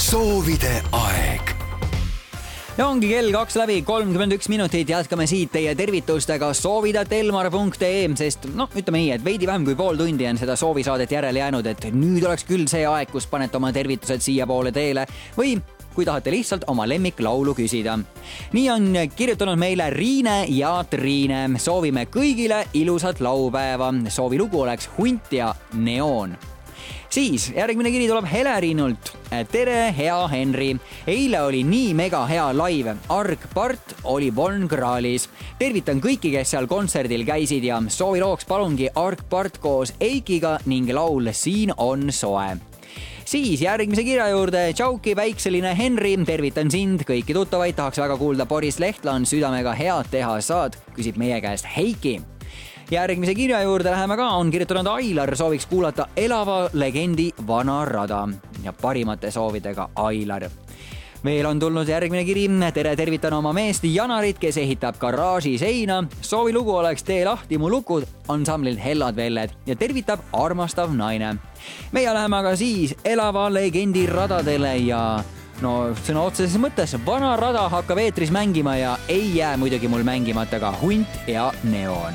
soovide aeg. Ja ongi kell 2:31 minutit. Jätkame siit teie tervitustega soovida@elmar.ee, sest ütleme nii, et veidi vähem kui pool tundi on seda soovisaadet järele jäänud, et nüüd oleks küll see aeg, kus panete oma tervitused siia poole teele või kui tahate lihtsalt oma lemmiklaulu küsida. Nii on kirjutanud meile Riine ja Triine. Soovime kõigile ilusat laupäeva. Soovilugu oleks Hunt ja Neoon. Siis järgmine kiri tuleb Helerinult. Tere, hea Henri. Eile oli nii mega hea live. Argpart oli Von Krahlis. Tervitan kõiki, kes seal kontserdil käisid ja soovilooks palungi Argpart koos Eikiga ning laul Siin on soe. Siis järgmise kirja juurde. Tšauki, väikseline Henri. Tervitan sind, kõiki tuttavaid. Tahaks väga kuulda Boris Lehtlan Südamega head teha saad, küsib meie käest Heiki. Järgmise kirja juurde läheme ka, on kirjutanud Ailar, sooviks kuulata Elava legendi Vana rada ja parimate soovidega Ailar. Veel on tulnud järgmine kiri. Tere, tervitan oma meest Janarit, kes ehitab garaaži seina. Soovilugu oleks Tee lahti mu lukud ansamblil Hellad Velled ja tervitab armastav naine. Meie läheme aga siis Elava legendi radadele ja sõna otseses mõttes Vana rada hakkab eetris mängima ja ei jää muidugi mul mängimata ka Hunt ja Neoon.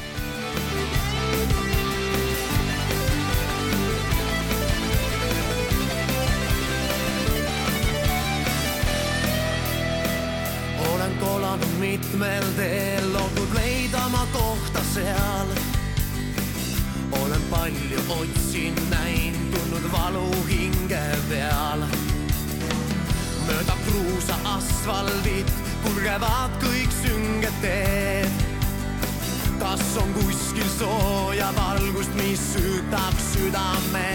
Kolanud mitmel teel, loodud leidama kohta seal. Olen palju otsin näin, tulnud valu hinge peal. Mööda kruusa asfaldit kulgevad kõik sünged teed. Kas on kuskil sooja valgust, mis süütab südame?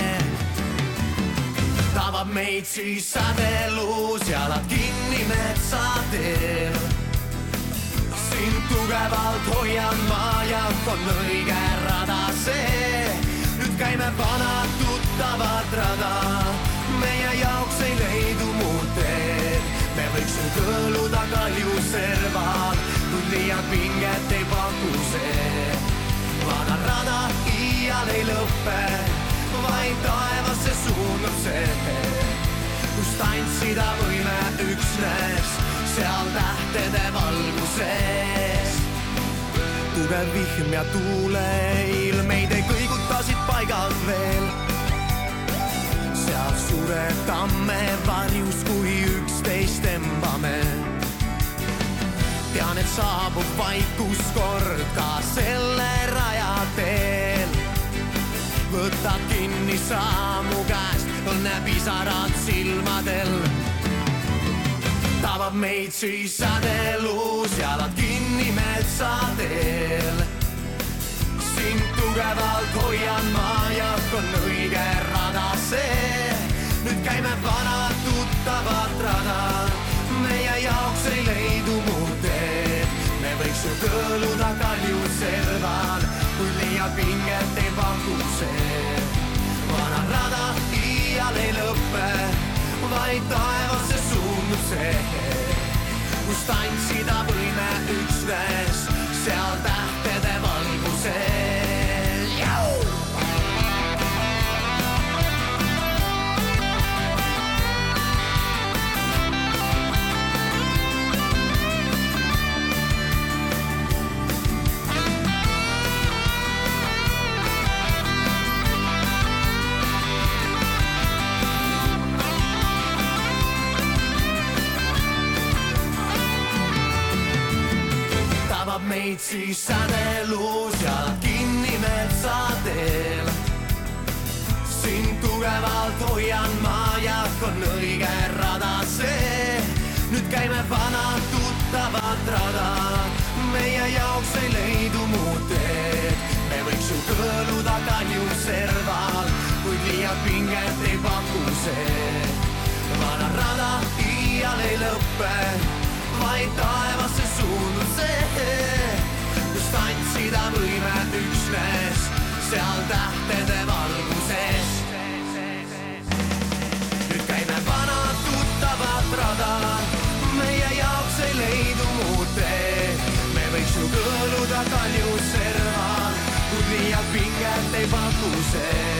Tabab meid siis sädelus, jalad kinni metsateel. Sind tugevalt hoian ma ja on õige rada see. Nüüd käime vanad tuttavat rada, meie jaoks ei leidu muud teed. Me võiks ju kõõluda kalju serval, kui liialt pinget ei paku see. Vana rada iial ei lõppe, vaid taevasse suundub see, kus tantsida võime üksnes seal tähtede valguses. Tugev vihm ja tuuleil meid ei kõigutasid paigalt veel. Seal suretame varjus, kui üksteist embame. Tean, et saabub vaikus kord ka selle raja teel. Võtad kinni saamu käest, õnnepisarad silmadel. Tabab meid siis sädelus, jalad kinni metsateel. Sind tugevalt hoian ma ja on õige rada see. Nüüd käime vanad tuttavat rada, meie jaoks ei leidu muud teed. Me võiks ju kõõluda kalju serval, kui liialt pinget ei paku see. Vana rada iial ei lõppe, vaid taevasse suundub see, kus tantsida võime üksnes seal tähtede valguses. Meid siis sädelus, jalad kinni metsateel. Sind tugevalt hoian ma ja on õige rada see. Nüüd käime vanad tuttavat rada, meie jaoks ei leidu muud teed. Me võiks ju kõõluda kalju serval, kuid liialt pinget ei paku see. Vana rada iial ei lõppe, vaid taevasse suundub see, kus tantsida võime üksnes seal tähtede valguses. Nüüd käime vanad tuttavat rada, meie jaoks ei leidu muud teed. Me võiks ju kõõluda kalju serval, kuid liialt pinget ei paku see.